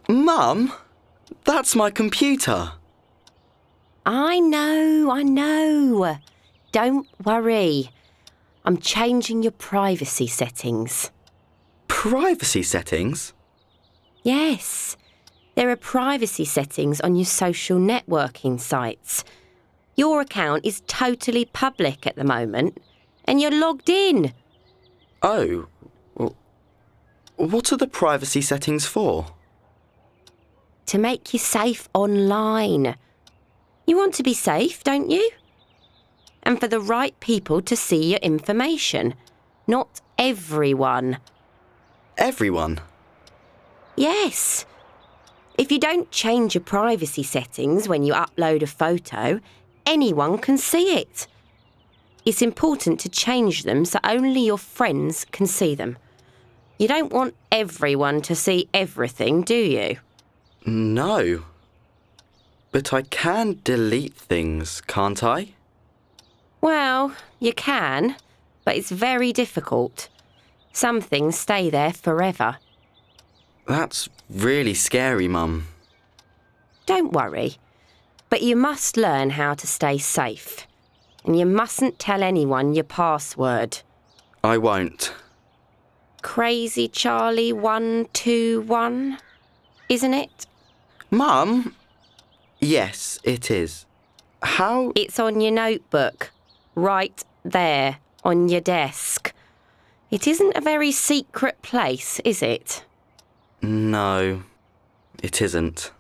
Mum, that's my computer. I know. Don't worry. I'm changing your privacy settings. Privacy settings? Yes, there are privacy settings on your social networking sites. Your account is totally public at the moment, and you're logged in. Oh, well, what are the privacy settings for? To make you safe online. You want to be safe, don't you? And for the right people to see your information. Not everyone. Everyone? Yes. If you don't change your privacy settings when you upload a photo, anyone can see it. It's important to change them so only your friends can see them. You don't want everyone to see everything, do you? No. But I can delete things, can't I? Well, you can, but it's very difficult. Some things stay there forever. That's really scary, Mum. Don't worry, but you must learn how to stay safe. And you mustn't tell anyone your password. I won't. Crazy Charlie 121, isn't it? Mum? Yes, it is. How? It's on your notebook, right there on your desk. It isn't a very secret place, is it? No, it isn't.